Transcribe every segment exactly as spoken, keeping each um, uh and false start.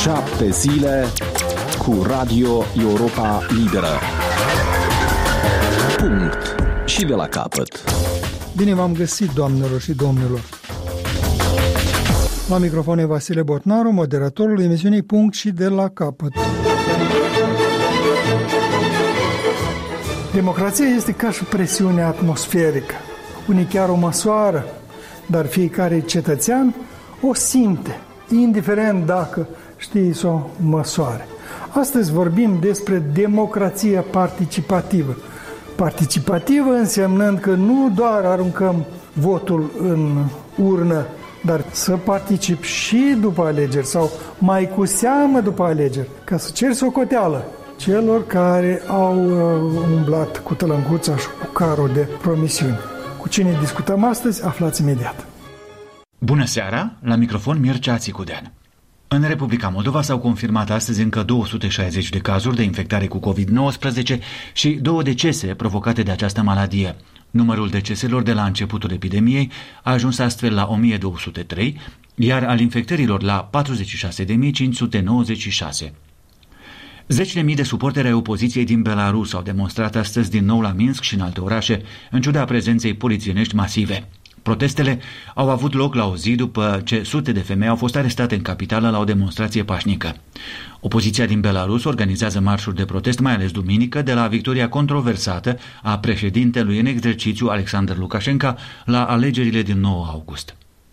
Șapte zile cu Radio Europa Liberă. Punct. Și de la capăt. Bine v-am găsit, doamnelor și domnilor. La microfon e Vasile Botnaru, moderatorul emisiunii Punct și de la capăt. Democrația este ca și presiune atmosferică. Unii chiar o măsoară, dar fiecare cetățean o simte, indiferent dacă știi să o măsoare. Astăzi vorbim despre democrația participativă. Participativă însemnând că nu doar aruncăm votul în urnă, dar să particip și după alegeri sau mai cu seamă după alegeri, ca să cer socoteală celor care au umblat cu tălâncuța și cu carul de promisiuni. Cu cine discutăm astăzi, aflați imediat. Bună seara, la microfon Mircea Țicudean. În Republica Moldova s-au confirmat astăzi încă două sute șaizeci de cazuri de infectare cu covid nouăsprezece și două decese provocate de această maladie. Numărul deceselor de la începutul epidemiei a ajuns astfel la o mie două sute trei, iar al infectărilor la patruzeci și șase de mii cinci sute nouăzeci și șase. Zeci de mii de suporteri ai opoziției din Belarus au demonstrat astăzi din nou la Minsk și în alte orașe, în ciuda prezenței polițienești masive. Protestele au avut loc la o zi după ce sute de femei au fost arestate în capitală la o demonstrație pașnică. Opoziția din Belarus organizează marșuri de protest, mai ales duminică, de la victoria controversată a președintelui în exercițiu Alexander Lukashenko la alegerile din nouă august.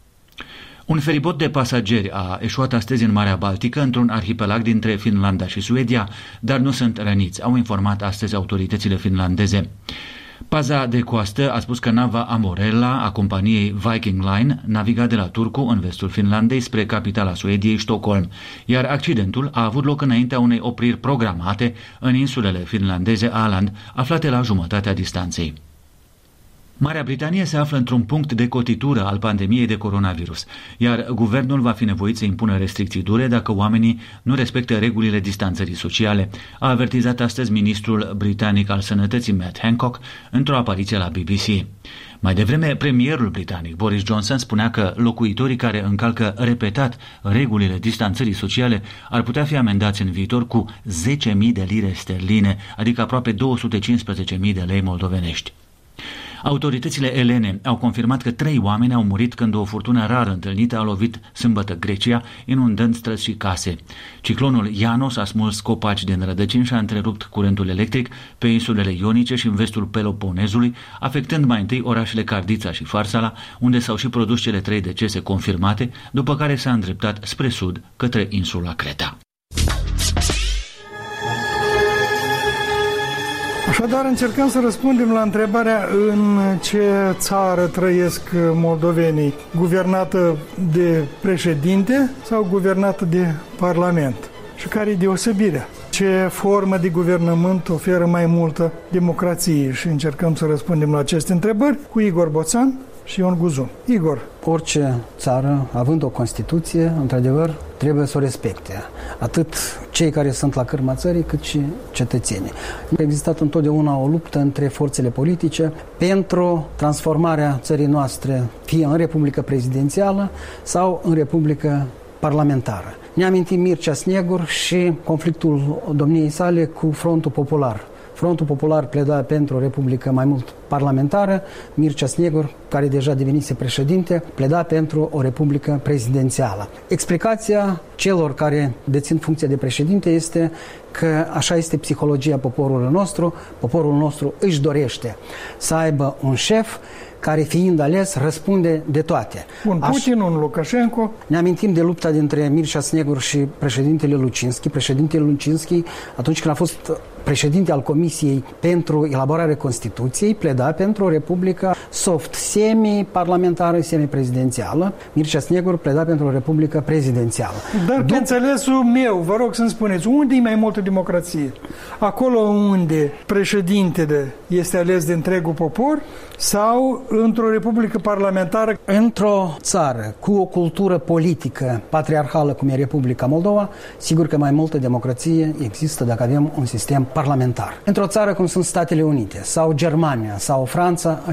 Un feribot de pasageri a eșuat astăzi în Marea Baltică, într-un arhipelag dintre Finlanda și Suedia, dar nu sunt răniți, au informat astăzi autoritățile finlandeze. Paza de coastă a spus că nava Amorella a companiei Viking Line naviga de la Turku în vestul Finlandei spre capitala Suediei, Stockholm, iar accidentul a avut loc înaintea unei opriri programate în insulele finlandeze Åland, aflate la jumătatea distanței. Marea Britanie se află într-un punct de cotitură al pandemiei de coronavirus, iar guvernul va fi nevoit să impună restricții dure dacă oamenii nu respectă regulile distanțării sociale, a avertizat astăzi ministrul britanic al sănătății Matt Hancock într-o apariție la B B C. Mai devreme, premierul britanic Boris Johnson spunea că locuitorii care încalcă repetat regulile distanțării sociale ar putea fi amendați în viitor cu zece mii de lire sterline, adică aproape două sute cincisprezece mii de lei moldovenești. Autoritățile elene au confirmat că trei oameni au murit când o furtună rar întâlnită a lovit sâmbătă Grecia, inundând străzi și case. Ciclonul Ianos a smuls copaci din rădăcini și a întrerupt curentul electric pe insulele Ionice și în vestul Peloponezului, afectând mai întâi orașele Cardița și Farsala, unde s-au și produs cele trei decese confirmate, după care s-a îndreptat spre sud, către insula Creta. Așadar, încercăm să răspundem la întrebarea în ce țară trăiesc moldovenii, guvernată de președinte sau guvernată de parlament și care e deosebirea. Ce formă de guvernământ oferă mai multă democrație și încercăm să răspundem la aceste întrebări cu Igor Boțan și Ion Guzun. Igor. Orice țară, având o Constituție, într-adevăr, trebuie să o respecte. Atât cei care sunt la cârma țării, cât și cetățenii. A existat întotdeauna o luptă între forțele politice pentru transformarea țării noastre fie în republică prezidențială sau în republică parlamentară. Ne amintim Mircea Snegur și conflictul domniei sale cu Frontul Popular. Frontul Popular pleda pentru o republică mai mult parlamentară, Mircea Snegur, care deja devenise președinte, pleda pentru o republică prezidențială. Explicația celor care dețin funcția de președinte este că așa este psihologia poporului nostru. Poporul nostru își dorește să aibă un șef care, fiind ales, răspunde de toate. Un Putin, Aș... un Lukashenko. Ne amintim de lupta dintre Mircea Snegur și președintele Lucinski. Președintele Lucinski, atunci când a fost președinte al Comisiei pentru elaborarea Constituției, pleda pentru o republică soft, semi-parlamentară, semi-prezidențială. Mircea Snegur pleda pentru o republică prezidențială. Dar pe înțelesul meu, vă rog să-mi spuneți, unde e mai multă democrație? Acolo unde președintele este ales de întregul popor sau într-o republică parlamentară? Într-o țară cu o cultură politică patriarhală, cum e Republica Moldova, sigur că mai multă democrație există dacă avem un sistem parlamentar. Într-o țară cum sunt Statele Unite sau Germania sau Franța, acest lucru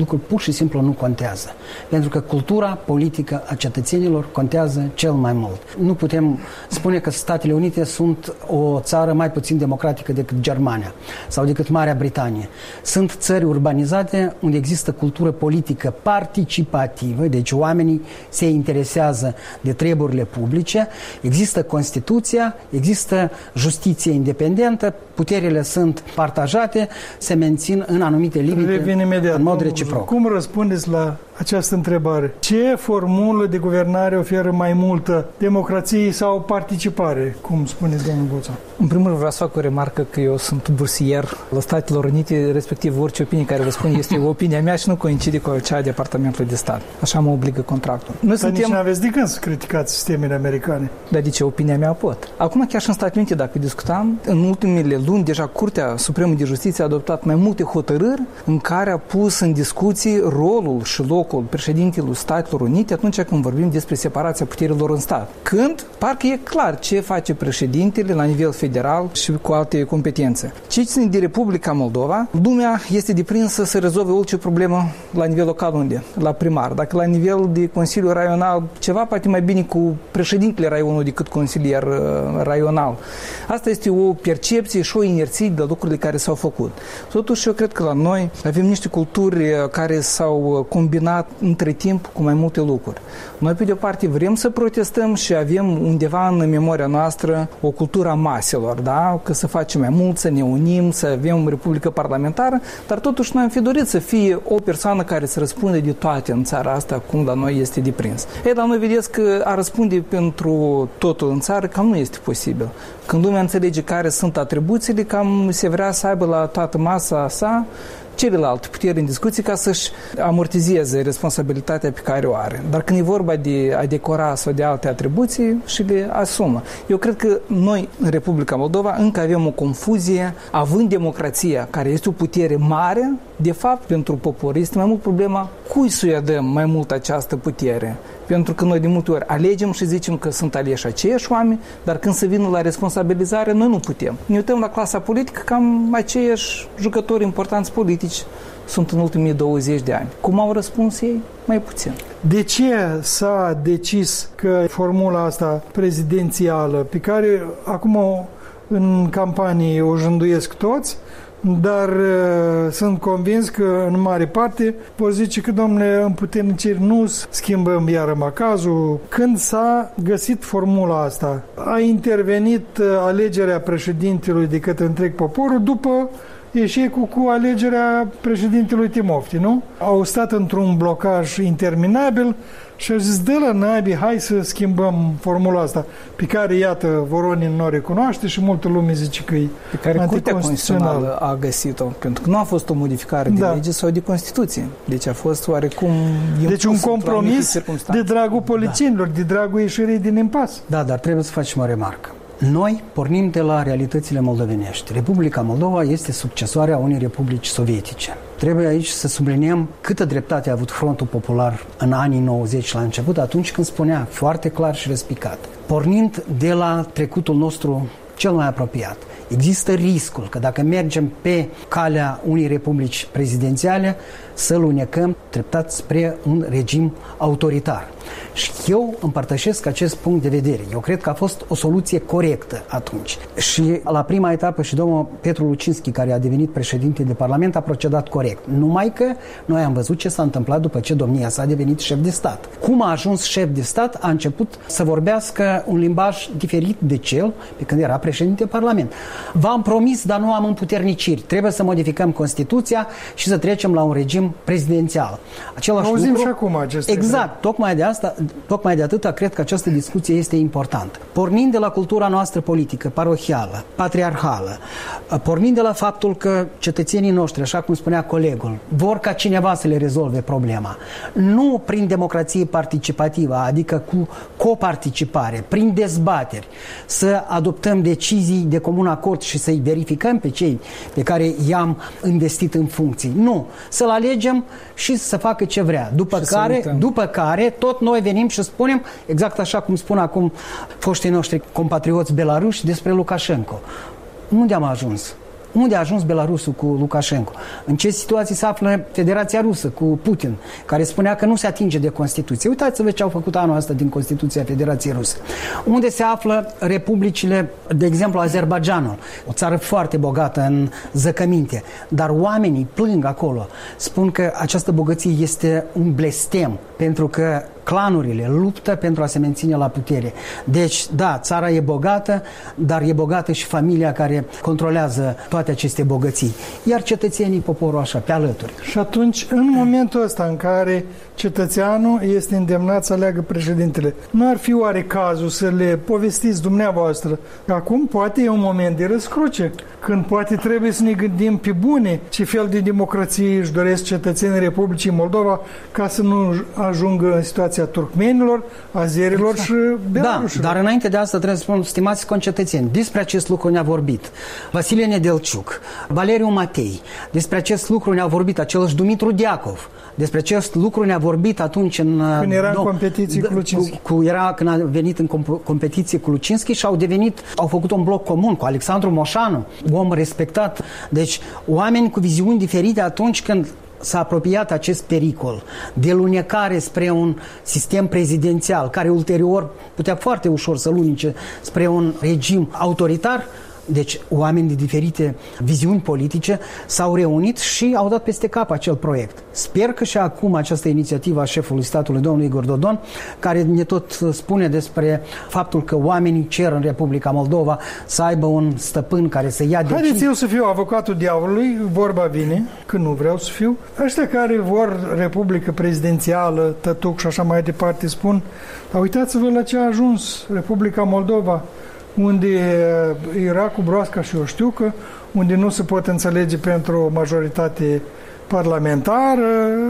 lucruri pur și simplu nu contează. Pentru că cultura politică a cetățenilor contează cel mai mult. Nu putem spune că Statele Unite sunt o țară mai puțin democratică decât Germania sau decât Marea Britanie. Sunt țări urbanizate unde există cultură politică participativă, deci oamenii se interesează de treburile publice, există Constituția, există justiție independentă, puterile sunt partajate, se mențin în anumite limite, în mod reciproc. Cum răspundeți la această întrebare? Ce formulă de guvernare oferă mai multă democrație sau participare, cum spuneți, domnul Boța? În primul rând vreau să fac o remarcă că eu sunt bursier la Statelor Unite, respectiv orice opinie care vă spun este opinia mea și nu coincide cu cea a Departamentului de Stat. Așa mă obligă contractul. Noi Dar suntem... nici n-aveți de când să criticați sistemele americane. Dar de ce opinia mea pot? Acum chiar și în Statele Unite, dacă discutam, în ultimele luni deja Curtea Supremă de Justiție a adoptat mai multe hotărâri în care a pus în discuții rolul și locul președintelui Statelor Unite atunci când vorbim despre separația puterilor în stat. Când parcă e clar ce face președintele la nivel federal și cu alte competențe. Ce ține de Republica Moldova, lumea este deprinsă să rezolve orice problemă la nivel local unde? La primar. Dacă la nivel de Consiliu Raional ceva poate mai bine cu președintele raionului decât consilier raional. Asta este o percepție și o inerție de lucrurile care s-au făcut. Totuși, eu cred că la noi avem niște culturi care s-au combinat între timp cu mai multe lucruri. Noi, pe de o parte, vrem să protestăm și avem undeva în memoria noastră o cultură a maselor, da? Că să facem mai mult, să ne unim, să avem o republică parlamentară, dar totuși noi am fi dorit să fie o persoană care să răspunde de toate în țara asta, cum la noi este deprins. Ei, la noi vedeți că a răspunde pentru totul în țară cam nu este posibil. Când lumea înțelege care sunt atribuțiile, cam se vrea să aibă la toată masa sa celelalte puteri în discuții ca să-și amortizeze responsabilitatea pe care o are. Dar când e vorba de a decora sau de alte atribuții, și le asumă. Eu cred că noi, în Republica Moldova, încă avem o confuzie, având democrația, care este o putere mare, de fapt, pentru popor, este mai mult problema cui să-i dăm mai mult această putere. Pentru că noi de multe ori alegem și zicem că sunt aleși aceiași oameni, dar când se vină la responsabilizare, noi nu putem. Ne uităm la clasa politică, cam aceiași jucători importanți politici sunt în ultimii douăzeci de ani. Cum au răspuns ei? Mai puțin. De ce s-a decis că formula asta prezidențială, pe care acum în campanie o jânduiesc toți, dar uh, sunt convins că în mare parte vor zice că, domnule, împuterniciri nu schimbăm iară macazul. Când s-a găsit formula asta, a intervenit uh, alegerea președintelui de către întreg poporul după eșecul cu alegerea președintelui Timofti, nu? Au stat într-un blocaj interminabil și au zis, de la naibii, hai să schimbăm formula asta, pe care, iată, Voronin nu o recunoaște și multă lume zice că e pe care Curtea Constituțională a găsit-o, pentru că nu a fost o modificare de da. lege sau de Constituție. Deci a fost oarecum... Deci un compromis de dragul polițienilor, da. de dragul ieșirii din impas. Da, dar trebuie să facem o remarcă. Noi pornim de la realitățile moldovenești. Republica Moldova este succesoarea unei republici sovietice. Trebuie aici să subliniem câtă dreptate a avut Frontul Popular în anii nouăzeci la început, atunci când spunea foarte clar și răspicat. Pornind de la trecutul nostru cel mai apropiat, există riscul că dacă mergem pe calea unei republici prezidențiale, să-l unecăm treptat spre un regim autoritar. Și eu împărtășesc acest punct de vedere. Eu cred că a fost o soluție corectă atunci. Și la prima etapă și domnul Petru Lucinski, care a devenit președinte de Parlament, a procedat corect. Numai că noi am văzut ce s-a întâmplat după ce domnia sa a devenit șef de stat. Cum a ajuns șef de stat, a început să vorbească un limbaj diferit de cel pe când era președinte de Parlament. V-am promis, dar nu am împuterniciri. Trebuie să modificăm Constituția și să trecem la un regim prezidențial. Același Auzim lucru, și acum aceste exact, tocmai de asta, tocmai de atâta cred că această discuție este importantă. Pornind de la cultura noastră politică, parohială, patriarhală, pornind de la faptul că cetățenii noștri, așa cum spunea colegul, vor ca cineva să le rezolve problema. Nu prin democrație participativă, adică cu coparticipare, prin dezbateri, să adoptăm decizii de comun acord și să-i verificăm pe cei pe care i-am investit în funcții. Nu. Să-l alegem și să facă ce vrea. După care, după care, tot noi venim și spunem, exact așa cum spun acum foștii noștri compatrioți belaruși despre Lukashenko. Unde am ajuns? Unde a ajuns Belarusul cu Lukashenko? În ce situații se află Federația Rusă cu Putin, care spunea că nu se atinge de Constituție? Uitați-vă ce au făcut anul ăsta din Constituția Federației Ruse. Unde se află republicile, de exemplu, Azerbaidjanul, o țară foarte bogată în zăcăminte, dar oamenii plâng acolo, spun că această bogăție este un blestem, pentru că clanurile luptă pentru a se menține la putere. Deci, da, țara e bogată, dar e bogată și familia care controlează toate aceste bogății. Iar cetățenii, poporul așa, pe alături. Și atunci, în momentul ăsta în care cetățeanul este îndemnat să aleagă președintele, nu ar fi oare cazul să le povestiți dumneavoastră că acum poate e un moment de răscruce, când poate trebuie să ne gândim pe bune ce fel de democrație își doresc cetățenii Republicii Moldova ca să nu ajungă în situația turcmenilor, azerilor și belarușilor. Da, dar înainte de asta trebuie să spun, stimați concetățeni, despre acest lucru ne-a vorbit Vasile Nedelciuc, Valeriu Matei, despre acest lucru ne-a vorbit același Dumitru Diacov, despre acest lucru ne-a vorbit atunci în... Când era în competiție cu Lucinski. Cu, cu, era, când a venit în comp- competiție cu Lucinski și au devenit, au făcut un bloc comun cu Alexandru Moșanu, om respectat. Deci, oameni cu viziuni diferite atunci când s-a apropiat acest pericol de lunecare spre un sistem prezidențial, care ulterior putea foarte ușor să lunece spre un regim autoritar. Deci oameni de diferite viziuni politice s-au reunit și au dat peste cap acel proiect. Sper că și acum această inițiativă a șefului statului, domnului Igor Dodon, care ne tot spune despre faptul că oamenii cer în Republica Moldova să aibă un stăpân care să ia decizii. Haideți eu să fiu avocatul diavolului, vorba vine, că nu vreau să fiu. Ăștia care vor Republică prezidențială, tătuc și așa mai departe spun, dar uitați-vă la ce a ajuns Republica Moldova, unde era cu broasca și eu știu că, unde nu se pot înțelege pentru o majoritate parlamentară,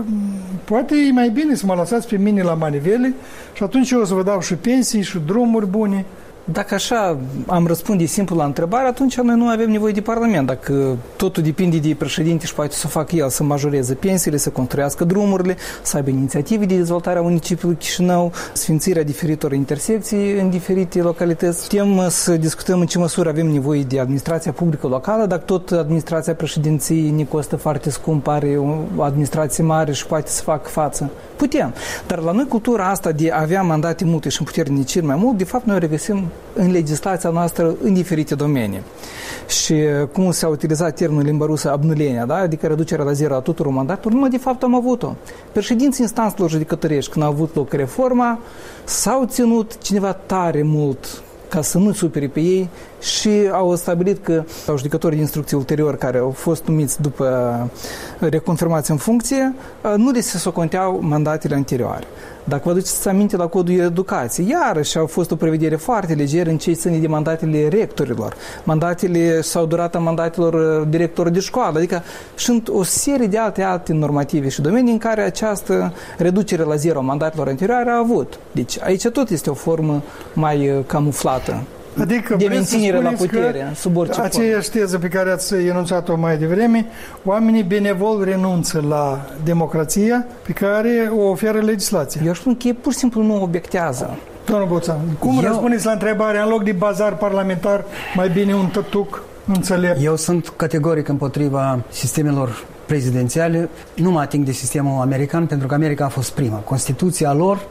poate e mai bine să mă lăsați pe mine la manivele și atunci eu o să vă dau și pensii și drumuri bune. Dacă așa am răspunde simplu la întrebare, atunci noi nu avem nevoie de Parlament. Dacă totul depinde de președinte și poate să facă el să majoreze pensiile, să construiască drumurile, să aibă inițiative de dezvoltare a municipiului Chișinău, sfințirea diferitor intersecții în diferite localități. Putem să discutăm în ce măsură avem nevoie de administrația publică locală, dacă tot administrația președinției ne costă foarte scump, are o administrație mare și poate să facă față. Putem. Dar la noi cultura asta de a avea mandate multe și în puternici cel mai mult, de fapt noi o regăsim în legislația noastră în diferite domenii. Și cum s-a utilizat termenul limba rusă abnulenia, da? Adică reducerea la zero a tuturor mandatelor, noi de fapt am avut-o. Președinții instanțelor judecătorești, când a avut loc reforma, s-au ținut cineva tare mult ca să nu supere pe ei și au stabilit că judecătorii de instrucție ulterior care au fost numiți după reconfirmație în funcție, nu le se soconteau mandatele anterioare. Dacă vă aduceți aminte la codul educației, iarăși au fost o prevedere foarte legeră în ce ține de mandatele rectorilor, mandatele sau durata mandatelor directorilor de școală, adică sunt o serie de alte alte normative și domenii în care această reducere la zero a mandatelor anterioare a avut. Deci aici tot este o formă mai camuflată. Adică de menținere la putere, sub orice aceeași teză pe care ați enunțat-o mai devreme, oamenii benevol renunță la democrația pe care o oferă legislația. Eu spun că ei pur și simplu nu obiectează. Domnul Boțan, cum Eu... răspundeți la întrebarea, în loc de bazar parlamentar, mai bine un tătuc înțelept? Eu sunt categoric împotriva sistemelor prezidențiale, nu mă ating de sistemul american, pentru că America a fost prima. Constituția lor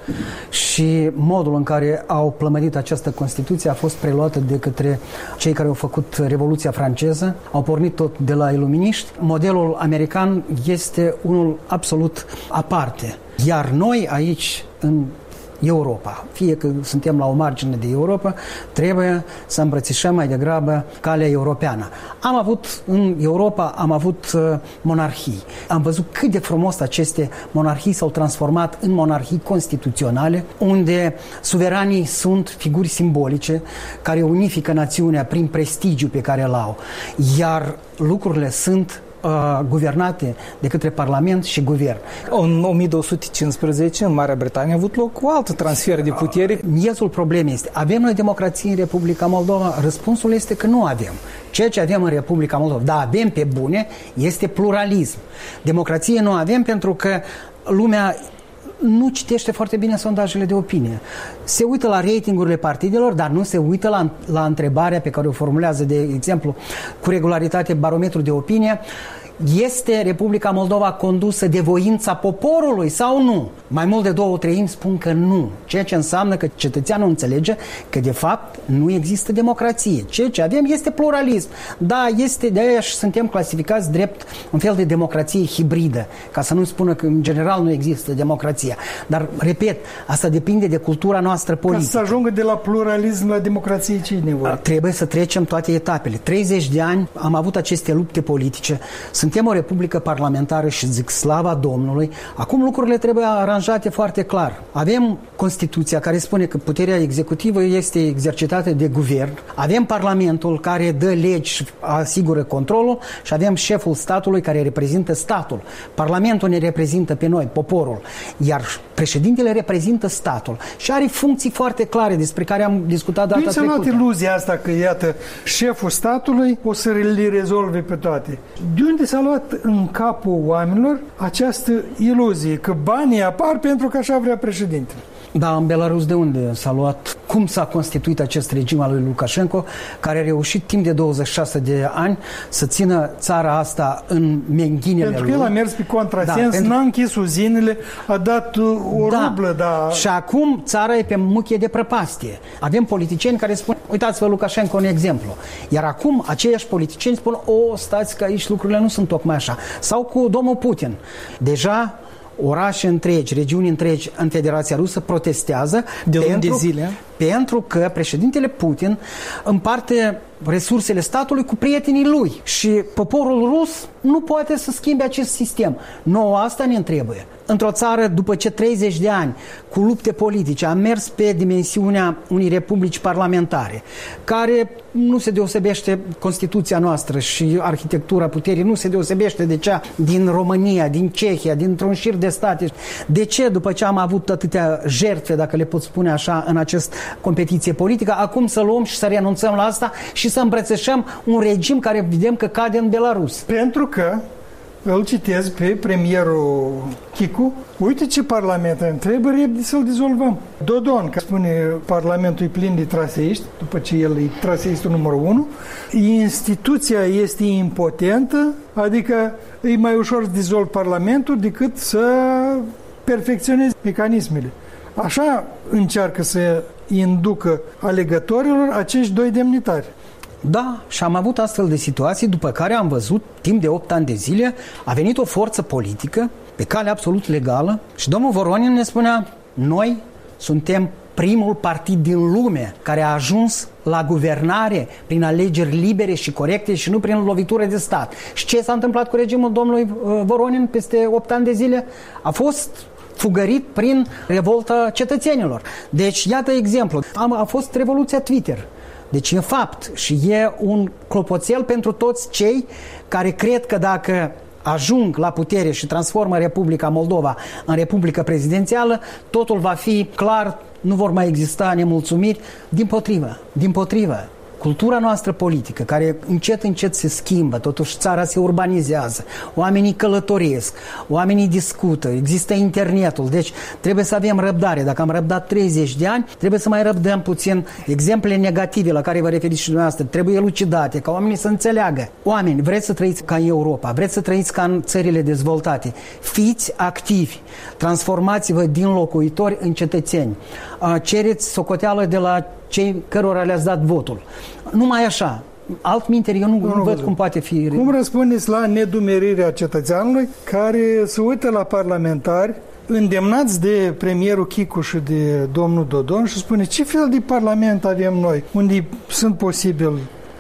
și modul în care au plămădit această Constituție a fost preluată de către cei care au făcut Revoluția franceză, au pornit tot de la iluminiști. Modelul american este unul absolut aparte. Iar noi aici, în Europa, fie că suntem la o margine de Europa, trebuie să îmbrățișăm mai degrabă calea europeană. Am avut în Europa, am avut uh, monarhii. Am văzut cât de frumos aceste monarhii s-au transformat în monarhii constituționale, unde suveranii sunt figuri simbolice care unifică națiunea prin prestigiu pe care îl au. Iar lucrurile sunt Uh, guvernate de către Parlament și Guvern. În o mie două sute cincisprezece, în Marea Britanie, a avut loc o altă transfer de putere. Miezul problemei este, avem noi democrație în Republica Moldova? Răspunsul este că nu avem. Ceea ce avem în Republica Moldova, da, avem pe bune, este pluralism. Democrație nu avem pentru că lumea nu citește foarte bine sondajele de opinie. Se uită la ratingurile partidelor, dar nu se uită la, la întrebarea pe care o formulează, de exemplu, cu regularitate barometru de opinie. Este Republica Moldova condusă de voința poporului sau nu? Mai mult de două treimi spun că nu. Ceea ce înseamnă că cetățeanul înțelege că de fapt nu există democrație. Ceea ce avem este pluralism. Da, este, de aia și suntem clasificați drept un fel de democrație hibridă, ca să nu spună că în general nu există democrația. Dar, repet, asta depinde de cultura noastră politică. Ca să ajungă de la pluralism la democrație, ce e nevoie? Trebuie să trecem toate etapele. treizeci de ani am avut aceste lupte politice. Suntem o republică parlamentară și zic slava Domnului. Acum lucrurile trebuie aranjate foarte clar. Avem Constituția care spune că puterea executivă este exercitată de guvern. Avem Parlamentul care dă legi și asigură controlul și avem șeful statului care reprezintă statul. Parlamentul ne reprezintă pe noi, poporul. Iar președintele reprezintă statul și are funcții foarte clare despre care am discutat data trecută. Nu s-a luat iluzia asta că, iată, șeful statului o să le rezolve pe toate. De unde s-a luat în capul oamenilor această iluzie că banii apar pentru că așa vrea președintele? Da, în Belarus de unde s-a luat? Cum s-a constituit acest regim al lui Lukashenko, care a reușit timp de douăzeci și șase de ani să țină țara asta în menghinele pentru lui? Pentru că el a mers pe contrasens, da, pentru... n-a închis uzinele, a dat o da. rublă, dar... Și acum țara e pe muchie de prăpastie. Avem politicieni care spun, uitați-vă Lukashenko un exemplu. Iar acum aceiași politicieni spun, o, stați că aici lucrurile nu sunt tocmai așa. Sau cu domnul Putin. Deja orașe întregi, regiuni întregi în Federația Rusă protestează de pentru, de zile. pentru că președintele Putin împarte resursele statului cu prietenii lui și poporul rus nu poate să schimbe acest sistem. Nouă asta ne trebuie. Într-o țară, după ce treizeci de ani cu lupte politice am mers pe dimensiunea unei republici parlamentare, care nu se deosebește Constituția noastră și arhitectura puterii nu se deosebește de cea din România, din Cehia, dintr-un șir de state. De ce, după ce am avut atâtea jertfe, dacă le pot spune așa, în această competiție politică, acum să luăm și să renunțăm la asta și să îmbrățișăm un regim care vedem că cade în Belarus? Pentru că îl citez pe premierul Chicu. Uite ce parlament am, trebuie repede să-l dizolvăm. Dodon, că spune parlamentul e plin de traseiști, după ce el e traseistul numărul unu, instituția este impotentă, adică e mai ușor să dizolvi parlamentul decât să perfecționezi mecanismele. Așa încearcă să inducă alegătorilor acești doi demnitari. Da, și am avut astfel de situații, după care am văzut, timp de opt ani de zile, a venit o forță politică, pe cale absolut legală, și domnul Voronin ne spunea, noi suntem primul partid din lume care a ajuns la guvernare prin alegeri libere și corecte și nu prin lovitură de stat. Și ce s-a întâmplat cu regimul domnului Voronin peste opt ani de zile? A fost fugărit prin revolta cetățenilor. Deci, iată exemplu. A fost revoluția Twitter. Deci e fapt și e un clopoțel pentru toți cei care cred că dacă ajung la putere și transformă Republica Moldova în Republică prezidențială, totul va fi clar, nu vor mai exista nemulțumiri. Dimpotrivă, dimpotrivă. Cultura noastră politică, care încet, încet se schimbă, totuși țara se urbanizează, oamenii călătoresc, oamenii discută, există internetul, deci trebuie să avem răbdare. Dacă am răbdat treizeci de ani, trebuie să mai răbdăm puțin. Exemplele negative la care vă referiți și dumneavoastră trebuie elucidate, ca oamenii să înțeleagă. Oameni, vreți să trăiți ca în Europa, vreți să trăiți ca în țările dezvoltate, fiți activi, transformați-vă din locuitori în cetățeni, cereți socoteală de la cei cărora le-ați dat votul. Numai așa. Altminteri, eu nu, nu, nu văd cum poate fi... Cum răspundeți la nedumerirea cetățeanului care se uită la parlamentari îndemnați de premierul Chicu și de domnul Dodon și spune ce fel de parlament avem noi, unde sunt posibil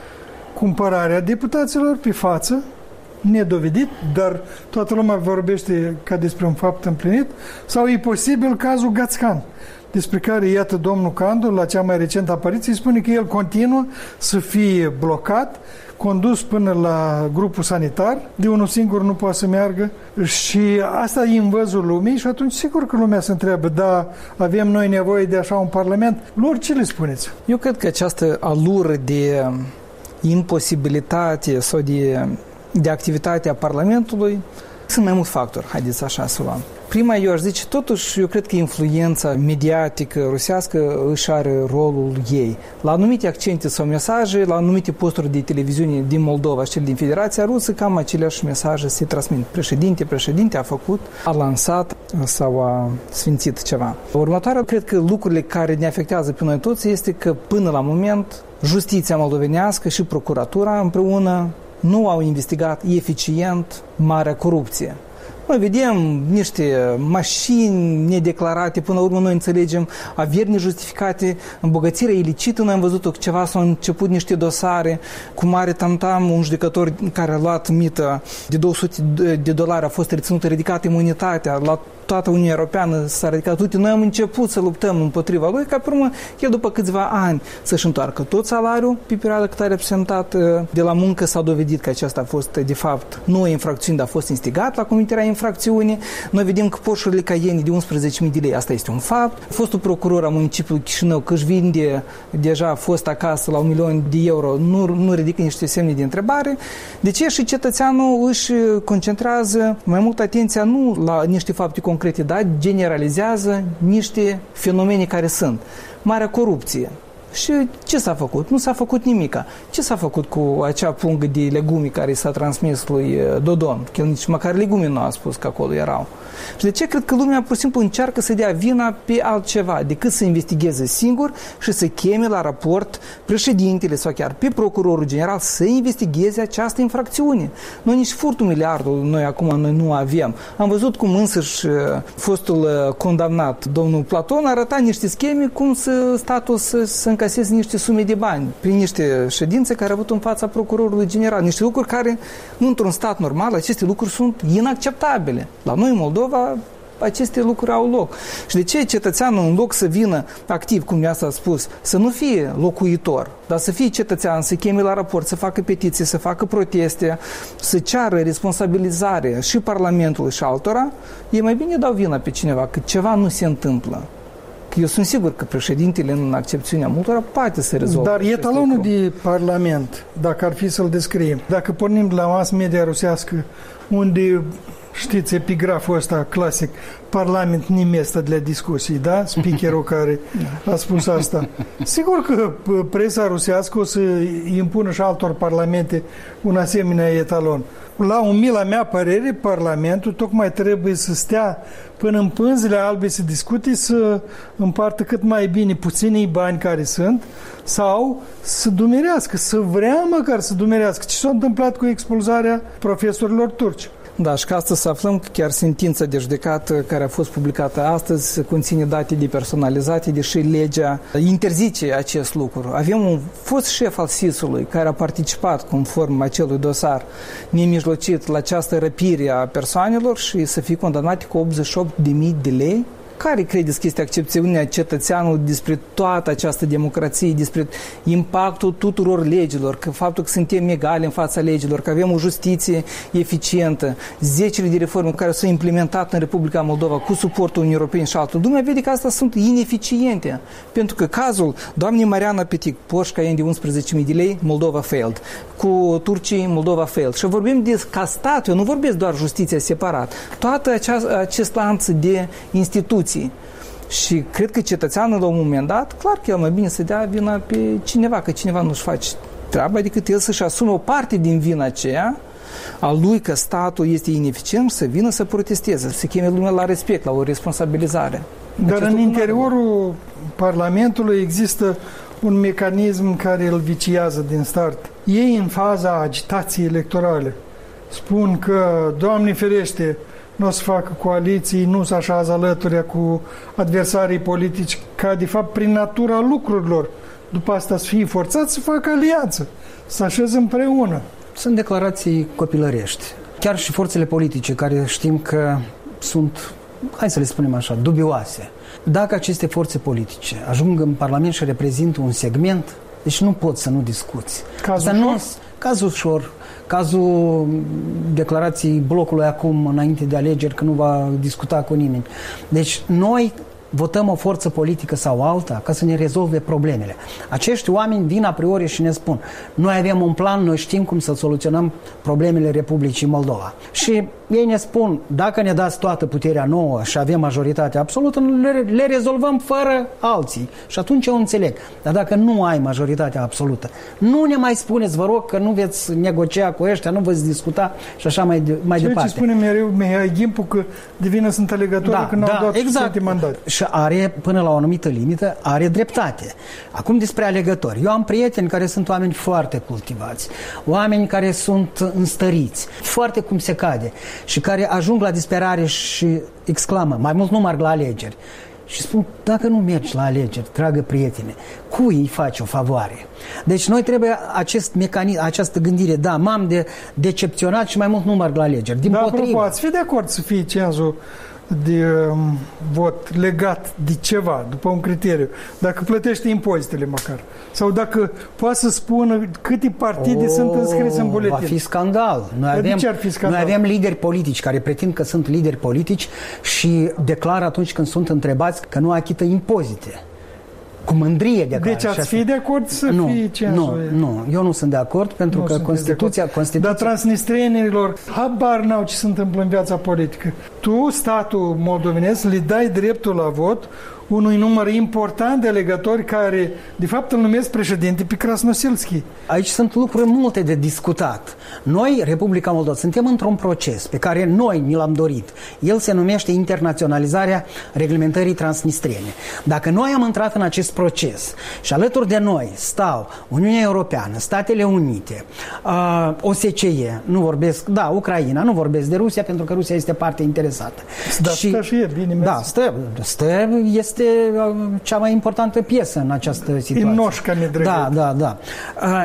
cumpărarea deputaților pe față, nedovedit, dar toată lumea vorbește ca despre un fapt împlinit, sau e posibil cazul Gațcan, despre care, iată, domnul Candu, la cea mai recentă apariție, spune că el continuă să fie blocat, condus până la grupul sanitar, de unul singur nu poate să meargă și asta e în văzul lumii și atunci sigur că lumea se întreabă, da, avem noi nevoie de așa un parlament. Lor, ce le spuneți? Eu cred că această alură de imposibilitate sau de, de activitate a Parlamentului sunt mai mulți factori, haideți așa să luăm. Prima, eu aș zice, totuși, eu cred că influența mediatică rusească își are rolul ei. La anumite accente sau mesaje, la anumite posturi de televiziune din Moldova și din Federația Rusă, cam aceleași mesaje se transmit. Președinte, președinte a făcut, a lansat sau a sfințit ceva. Următoarea, cred că lucrurile care ne afectează pe noi toți este că până la moment justiția moldovenească și procuratura împreună nu au investigat eficient marea corupție. Noi vedem niște mașini nedeclarate, până la urmă noi înțelegem averi nejustificate, îmbogățirea ilicită, noi am văzut ceva, s-au început niște dosare cu mare tamtam, un judecător care a luat mită de două sute de dolari a fost reținută, ridicată imunitatea, la toată Uniunea Europeană s-a ridicat. Uite, noi am început să luptăm împotriva lui, ca pe urmă, el după câțiva ani să-și întoarcă tot salariul pe perioada cât a reprezentat de la muncă, s-a dovedit că aceasta a fost, de fapt, nu o infracțiune, dar a fost instigat la comiterea infracțiunii. Noi vedem că Porsche-urile Cayenne de unsprezece mii de lei, asta este un fapt. Fostul procuror a municipiului Chișinău, că își vinde deja fost acasă la un milion de euro, nu, nu ridică niște semne de întrebare. De ce? Și cetățeanul își concentrează mai mult atenția nu la niște fapte concrete, dar generalizează niște fenomene care sunt. Marea corupție. Și ce s-a făcut? Nu s-a făcut nimica. Ce s-a făcut cu acea pungă de legume care s-a transmis lui Dodon? Că el nici măcar legume nu a spus că acolo erau. Și de ce cred că lumea pur și simplu încearcă să dea vina pe altceva decât să investigheze singur și să cheme la raport președintele sau chiar pe procurorul general să investigheze această infracțiune. Noi nici furtul miliardul noi acum noi nu avem. Am văzut cum însăși fostul condamnat, domnul Platon, arăta niște scheme cum să statul să, să încaseze niște sume de bani prin niște ședințe care au avut în fața procurorului general. Niște lucruri care, într-un stat normal, aceste lucruri sunt inacceptabile. La noi, în Moldova, aceste lucruri au loc. Și de ce cetățeanul, în loc să vină activ, cum mi-a spus, să nu fie locuitor, dar să fie cetățean, să cheme la raport, să facă petiții, să facă proteste, să ceară responsabilizare și Parlamentului și altora, e mai bine dau vina pe cineva, că ceva nu se întâmplă. Că eu sunt sigur că președintele, în accepțiunea multora, poate să rezolve. Dar etalonul de Parlament, dacă ar fi să-l descriem, dacă pornim de la mass media rusească, unde, știți, epigraful ăsta clasic, Parlament nimestă de la discuții, da? Speakerul care a spus asta. Sigur că presa rusească o să impună și altor parlamente un asemenea etalon. La umila mea părere, Parlamentul tocmai trebuie să stea până în pânzele albe să discute, să împartă cât mai bine puținii bani care sunt sau să dumerească, să vrea măcar să dumerească. Ce s-a întâmplat cu expulzarea profesorilor turci? Da, și ca astăzi să aflăm că chiar sentința de judecată care a fost publicată astăzi conține date depersonalizate, deși legea interzice acest lucru. Avem un fost șef al S I S-ului care a participat conform acelui dosar nemijlocit la această răpire a persoanelor și să fie condamnate cu optzeci și opt de mii de lei. Care credeți că este accepțiunea cetățeanului despre toată această democrație, despre impactul tuturor legilor, că faptul că suntem egali în fața legilor, că avem o justiție eficientă, zecile de reforme care s-au implementat în Republica Moldova cu suportul Uniunii Europene și altul. Lumea vede că astea sunt ineficiente, pentru că cazul doamnei Mariana Petic, Porsche Cayenne de unsprezece mii de lei, Moldova failed, cu Turcii, Moldova failed. Și vorbim de ca stat, eu nu vorbesc doar justiția separat, toată acea, acest lanț de instituții. Și cred că cetățeanul la un moment dat, clar că el mai bine să dea vina pe cineva, că cineva nu-și face treaba, decât el să-și asume o parte din vina aceea a lui că statul este ineficient, să vină să protesteze, să cheme lumea la respect, la o responsabilizare. Dar Acest în interiorul Parlamentului există un mecanism care îl viciază din start. Ei, în faza agitației electorale, spun că, Doamne ferește, nu o să facă coaliții, nu se așează alături cu adversarii politici, ca de fapt prin natura lucrurilor. După asta să fie forțați să facă alianță, să așeze împreună. Sunt declarații copilărești. Chiar și forțele politice, care știm că sunt, hai să le spunem așa, dubioase. Dacă aceste forțe politice ajung în Parlament și reprezintă un segment, deci nu pot să nu discuți. Cazul ușor? Nu, cazul ușor. Cazul declarației blocului acum, înainte de alegeri, că nu va discuta cu nimeni. Deci noi votăm o forță politică sau alta ca să ne rezolve problemele. Acești oameni vin a priori și ne spun: noi avem un plan, noi știm cum să soluționăm problemele Republicii Moldova. Și ei ne spun, dacă ne dați toată puterea nouă și avem majoritatea absolută, le, le rezolvăm fără alții. Și atunci eu înțeleg. Dar dacă nu ai majoritatea absolută, nu ne mai spuneți, vă rog, că nu veți negocia cu ăștia, nu veți discuta și așa mai, de, mai Ceea departe. Ce spune mereu Mihai Gimpu, că de vină sunt alegători, da, că n-au da, dat exact. mandat. Și are, până la o anumită limită, are dreptate. Acum despre alegători. Eu am prieteni care sunt oameni foarte cultivați, oameni care sunt înstăriți, foarte cum se cade, și care ajung la disperare și exclamă, mai mult nu merg la alegeri. Și spun, dacă nu mergi la alegeri, dragă prietene, cui îi faci o favoare? Deci noi trebuie acest mecanism, această gândire, da, m-am de decepționat și mai mult nu merg la alegeri. Din Dar potrivă. apropo, ați fi de acord să fie cenzul de um, vot legat de ceva, după un criteriu, dacă plătește impozitele măcar, sau dacă poate să spună câte partide oh, sunt înscrise în buletin. Va fi scandal. Noi avem, de ce ar fi scandal? Noi avem lideri politici care pretind că sunt lideri politici și declară atunci când sunt întrebați că nu achită impozite. Cu mândrie declară. Deci ați fi de acord să nu, fie cenzul? Nu, nu, eu nu sunt de acord pentru nu că Constituția... Constituția... Dar transnistrienilor habar n-au ce se întâmplă în viața politică. Tu, statul moldovenesc, le dai dreptul la vot unui număr important de alegători care, de fapt, îl numesc președinte pe Krasnoselski. Aici sunt lucruri multe de discutat. Noi, Republica Moldova, suntem într-un proces pe care noi ni l-am dorit. El se numește internaționalizarea reglementării transnistriene. Dacă noi am intrat în acest proces și alături de noi stau Uniunea Europeană, Statele Unite, uh, O S C E, nu vorbesc, da, Ucraina, nu vorbesc de Rusia pentru că Rusia este parte interesată. Da, și, stă și e bine mers. Da, stă, stă este cea mai importantă piesă în această situație. Inoșca nedrăgăt. Da, da, da. Uh,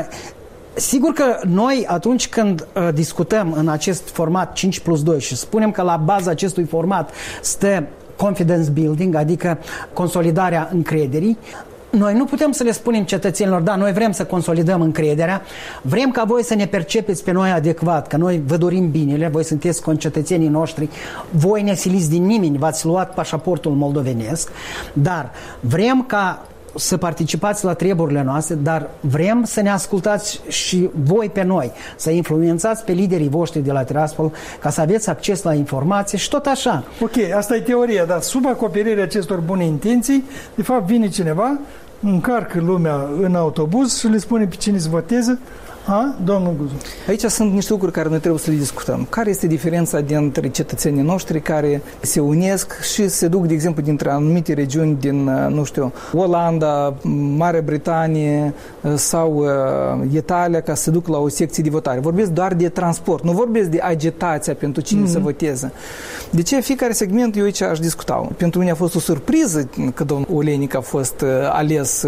sigur că noi, atunci când uh, discutăm în acest format cinci plus doi și spunem că la baza acestui format stă confidence building, adică consolidarea încrederii, noi nu putem să le spunem cetățenilor, da, noi vrem să consolidăm încrederea, vrem ca voi să ne percepeți pe noi adecvat, că noi vă dorim binele, voi sunteți concetățenii noștri, voi ne siliți din nimeni, v-ați luat pașaportul moldovenesc, dar vrem ca să participați la treburile noastre, dar vrem să ne ascultați și voi pe noi, să influențați pe liderii voștri de la Tiraspol ca să aveți acces la informații și tot așa. Ok, asta e teoria, dar sub acoperirea acestor bune intenții, de fapt vine cineva, încarcă lumea în autobuz și le spune pe cine să voteze. A, domnul Guzu. Aici sunt niște lucruri care noi trebuie să le discutăm. Care este diferența dintre cetățenii noștri care se unesc și se duc, de exemplu, dintre anumite regiuni din, nu știu, Olanda, Marea Britanie sau Italia ca să se duc la o secție de votare. Vorbesc doar de transport, nu vorbesc de agitația pentru cine mm-hmm. să voteze. De ce fiecare segment eu aici aș discuta? Pentru mine a fost o surpriză că domnul Olenic a fost ales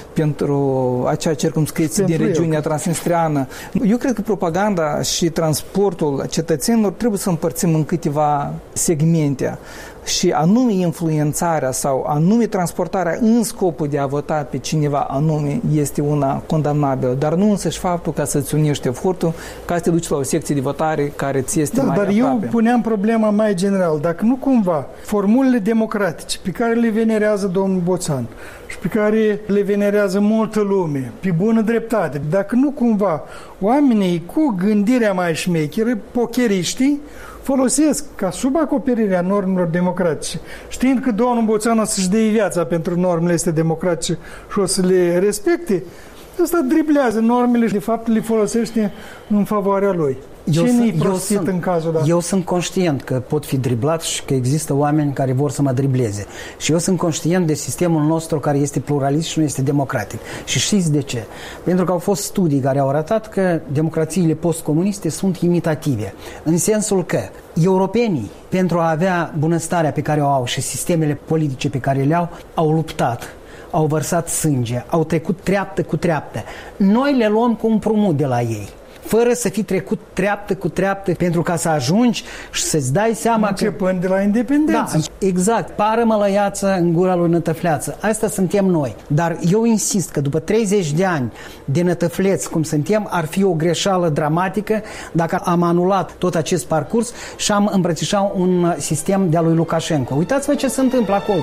pentru acea circumscripție din regiunea Transnistria. Eu cred că propaganda și transportul cetățenilor trebuie să împărțim în câteva segmente și anume influențarea sau anume transportarea în scopul de a vota pe cineva anume este una condamnabilă, dar nu însăși faptul ca să-ți unești efortul ca să te duci la o secție de votare care ți este da, mai dar aproape. Eu puneam problema mai general, dacă nu cumva formulele democratice pe care le venerează domnul Boțan și pe care le venerează multă lume, pe bună dreptate, dacă nu cumva oamenii cu gândirea mai șmecheră, pocheriștii, folosesc ca sub acoperirea normelor democratice, știind că domnul Boțan o să-și dea viața pentru normele astea democratice și o să le respecte, ăsta driblează normele și de fapt le folosește în favoarea lui. Eu Cine sunt, e prostit eu sunt, în cazul ăsta? Eu sunt conștient că pot fi driblat și că există oameni care vor să mă dribleze. Și eu sunt conștient de sistemul nostru care este pluralist și nu este democratic. Și știți de ce? Pentru că au fost studii care au arătat că democrațiile postcomuniste sunt imitative. În sensul că europenii, pentru a avea bunăstarea pe care o au și sistemele politice pe care le au, au luptat, au vărsat sânge, au trecut treaptă cu treaptă. Noi le luăm cu împrumut de la ei, fără să fi trecut treaptă cu treaptă pentru ca să ajungi și să-ți dai seama începând că... de la independență. Da, exact. Pară mălăiață în gura lui Nătăfleață. Asta suntem noi. Dar eu insist că după treizeci de ani de nătăfleți cum suntem, ar fi o greșeală dramatică dacă am anulat tot acest parcurs și am îmbrățișat un sistem de-a lui Lukashenko. Uitați-vă ce se întâmplă acolo.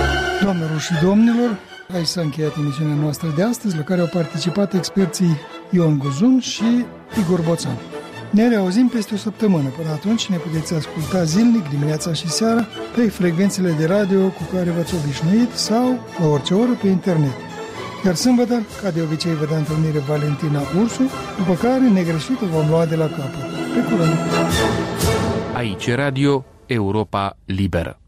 Doamnelor și domnilor, aici s-a încheiat emisiunea noastră de astăzi, la care au participat experții Ion Guzun și Igor Boțan. Ne reauzim peste o săptămână. Până atunci ne puteți asculta zilnic, dimineața și seara, pe frecvențele de radio cu care v-ați obișnuit sau la orice oră pe internet. Iar sâmbătă, ca de obicei, vă dă întâlnire Valentina Ursu, după care negreșitul vom lua de la capăt. Pe curând! Aici Radio Europa Liberă.